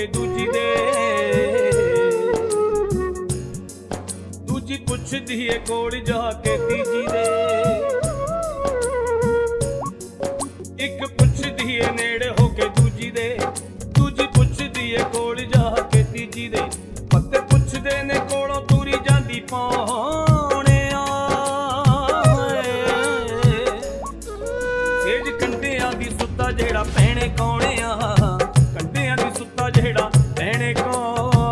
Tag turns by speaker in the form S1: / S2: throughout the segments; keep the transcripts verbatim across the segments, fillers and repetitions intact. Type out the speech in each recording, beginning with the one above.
S1: ਦੂਜੀ ਦੇ, ਦੂਜੀ ਪੁੱਛਦੀ ਏ ਕੋਲ ਜਾ ਕੇ ਤੀਜੀ ਦੇ, ਇੱਕ ਪੁੱਛਦੀ ਏ ਨੇੜੇ ਹੋ ਕੇ ਦੂਜੀ ਦੇ, ਦੂਜੀ ਪੁੱਛਦੀ ਏ ਕੋਲ ਜਾ ਕੇ ਤੀਜੀ ਦੇ। ਪੱਤੇ ਪੁੱਛਦੇ ਨੇ ਕੋਲੋਂ ਤੁਰੀ ਜਾਂਦੀ ਪੌਣਿਆ, ਸੇਜ ਕੰਢਿਆਂ ਦੀ ਸੁੱਤਾ ਜਿਹੜਾ ਭੈਣੇ ਕੌਣਿਆ, ਕੰਢਿਆਂ ਦੀ ਸੁੱਤਾ ਜਿਹੜਾ ਭੈਣੇ ਕੌਣਿਆ।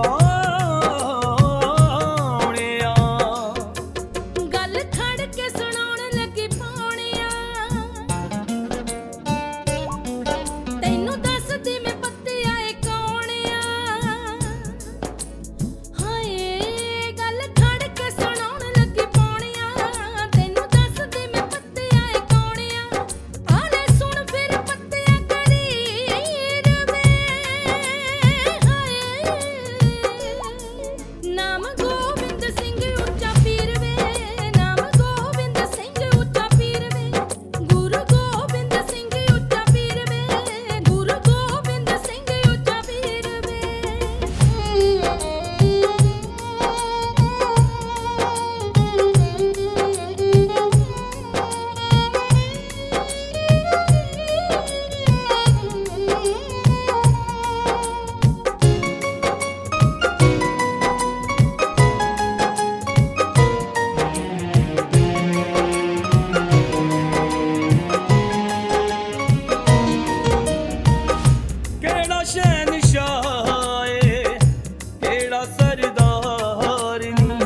S2: ਗੱਲ ਖੜ ਕੇ ਸੁਣਾਉਣ ਲੱਗੀ ਪੌਣਿਆ, ਤੈਨੂੰ ਦੱਸਦੀ ਮੈਂ ਪੱਤੇ ਆਏ ਕੌਣਿਆ। ਹਾਏ ਗੱਲ ਖੜ ਕੇ ਸੁਣਾਉਣ ਲੱਗੀ ਪੌਣਿਆ, ਤੈਨੂੰ ਦੱਸਦੀ ਮੈਂ ਪੱਤੇ ਆਏ ਕੌਣਿਆ। ਆਲੇ ਸੁਣ ਫਿਰ ਪੱਤਿਆਂ ਕਰੀ ਰਵੇ, ਹਾਏ ਨਾਮ ਗੋਬਿੰਦ ਸਿੰਘ ਉੱਚਾ ਪੀਰ ਵੇ, ਨਾਮ ਗੋਬਿੰਦ ਸਿੰਘ ਉੱਚਾ ਪੀਰ ਵੇ, ਗੁਰੂ ਗੋਬਿੰਦ ਸਿੰਘ ਉੱਚਾ ਪੀਰ ਵੇ, ਗੁਰੂ ਗੋਬਿੰਦ ਸਿੰਘ ਉੱਚਾ ਪੀਰ ਵੇ।
S1: ਕਿਹੜਾ ਸ਼ਹਿਨਸ਼ਾਹ ਏ, ਕਿਹੜਾ ਸਰਦਾਰ ਨੀ,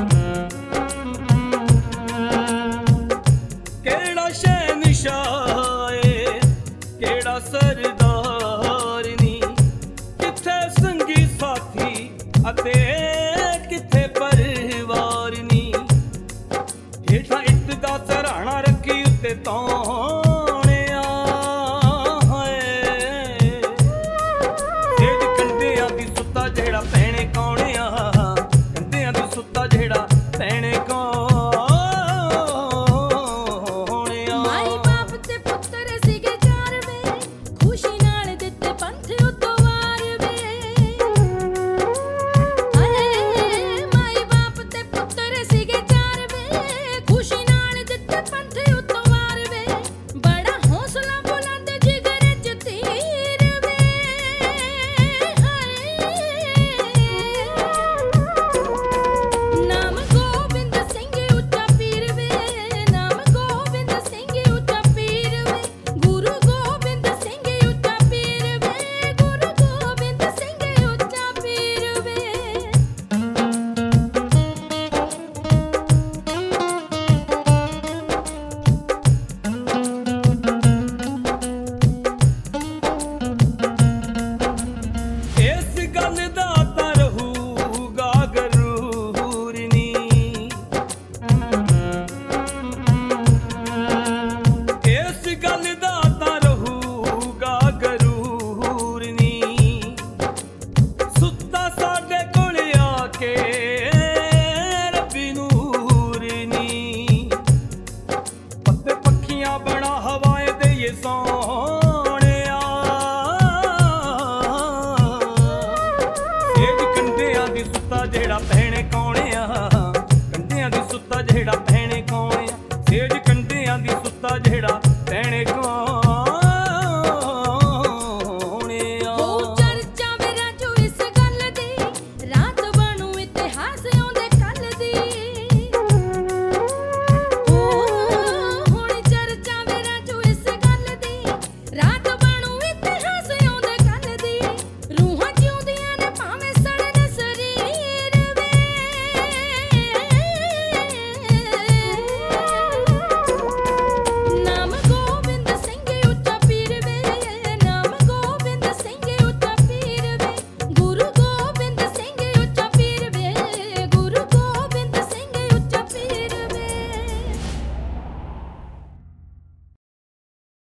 S1: ਕਿਹੜਾ ਸ਼ਹਿਨਸ਼ਾਹ ਏ, ਕਿਹੜਾ ਸਰਦਾਰ ਨੀ, ਕਿੱਥੇ ਸੰਗੀ ਸਾਥੀ ਅਤੇ